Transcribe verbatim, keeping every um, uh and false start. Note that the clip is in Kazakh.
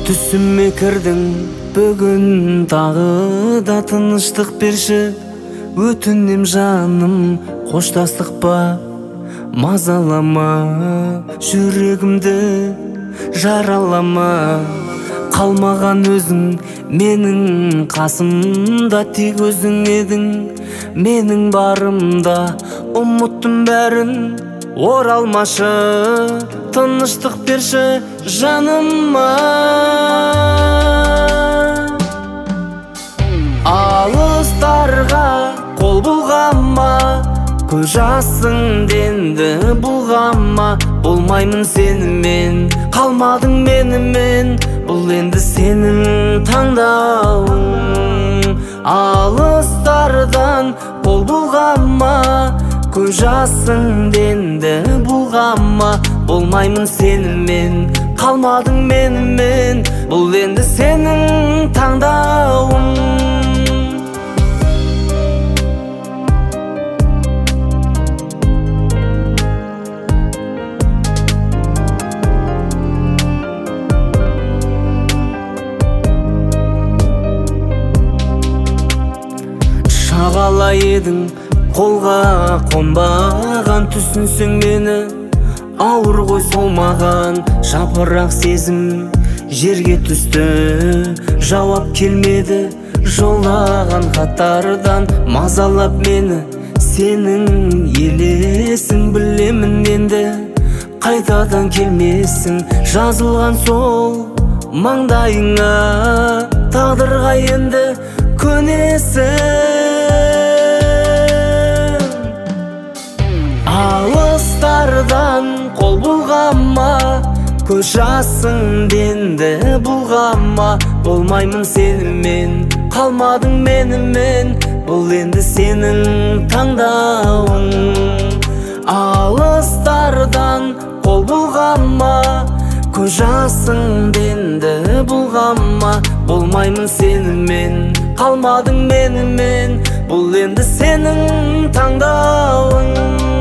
Түсіме кірдің бүгін тағы да тыныштық берші. Өтінем жаным қоштастық па, мазалама жүрегімді жаралама. Қалмаған өзің менің қасымда, тек өзің едің менің барымда. Ұмыттым бәрін, оралмашы, тыныштық берші жаныма. Алыстарға қол бұлғама, көз жасың денді бұлғама. Болмаймын сенімен, қалмадың менімен, бұл енді сенің таңдауың. Алыстардан қол бұлғама, көз жасың денді бұлғама. Болмаймын сенімен, қалмадың менімен, бұл енді сенің таңдауың. Шағала едің қолға қонбаған, түсінсең мені ауыр ғой солмаған. Жапырақ сезім жерге түсті, жауап келмеді жолдаған хаттардан. Мазалап мені сенің елесің, білемін енді қайтадан келмесің. Жазылған сол маңдайыңа, тағдырға енді көнесің. Алыстардан қол бұлғама, көз жасың денді бұлғама. Болмаймын сенімен, қалмадың менімен, бұл енді сенің таңдауың. Алыстардан қол бұлғама, көз жасың денді бұлғама. Болмаймын сенімен, қалмадың менімен, бұл енді сенің таңдауың.